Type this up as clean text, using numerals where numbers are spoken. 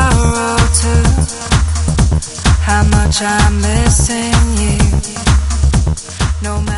sorrow too. How much I'm missing you. No matter